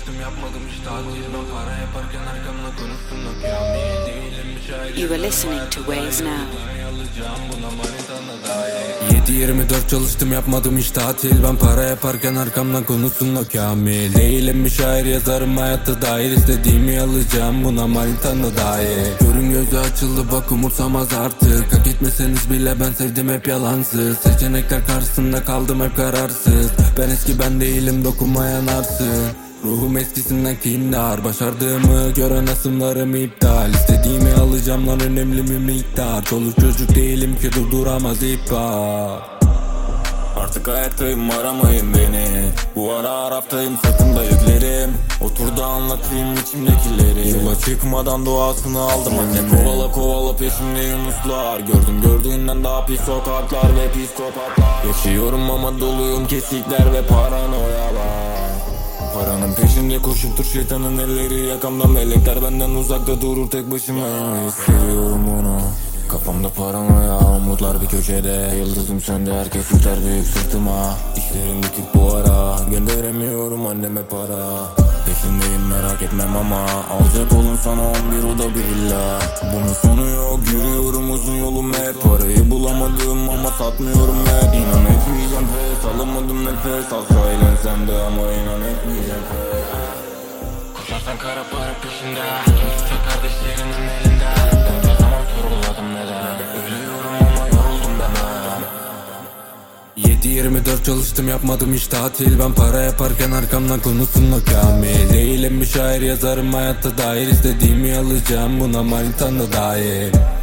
çalıştım yapmadım hiç tatil. Ben para yaparken arkamda konuştum da kamil değilim müşahit. You are listening to Waves Now. 7-24 çalıştım yapmadım hiç tatil. Ben para yaparken arkamdan konuşsun o kamil değilim bir şair, yazarım hayatta dair. İstediğimi alacağım, buna manitan da dair. Görün gözü açıldı bak, umursamaz artık. Hak etmeseniz bile ben sevdim hep yalansız. Seçenekler karşısında kaldım hep kararsız. Ben eski ben değilim, dokunmayan arsın. Ruhum eskisinden kindar. Başardığımı gören asımlarım iptal. İstediğimi alacağım lan, önemli mi miktar. Çoluk çocuk değilim ki durduramaz ihbar. Artık ayaktayım, aramayın beni. Bu ara Araf'tayım, sırtımda yüklerim. Otur da anlatayım içimdekileri. Yola çıkmadan duasını aldım anne. Kovala kovala peşimde yunuslar. Gördüm gördüğünden daha pis sokaklar ve psikopatlar. Yaşıyorum ama doluyum, kesikler ve paranoyalar. Paranın peşinde koşup dur, şeytanın elleri yakamda. Melekler benden uzakta durur, tek başıma hissediyorum bunu. Kafamda paranoya, umutlar bir köşede. Yıldızım söndü, herkes yükler büyük sırtıma. İşlerim bitik bu ara, gönderemiyorum anneme para. Peşindeyim merak etmem ama alacak olun sana 11 oda bir villa. Bunun sonu yok, yürüyorum uzun yolum hep. Parayı bulamadım ama satmıyorum hep. İnan etmeyeceğim pes, alamadım nefes. Asla eğlensem de ama inan etmeyeceğim pes. Koşarsan kara para peşinde, tüm suça kardeşlerinin elinde. Bunca zaman sorguladım neden, ölüyorum ama yoruldum demem. 7-24 çalıştım yapmadım hiç tatil. Ben para yaparken arkamdan konuşsun o kamil değilim bir şair, yazarım hayatta dair. İstediğimi alacağım, buna manitan da dair.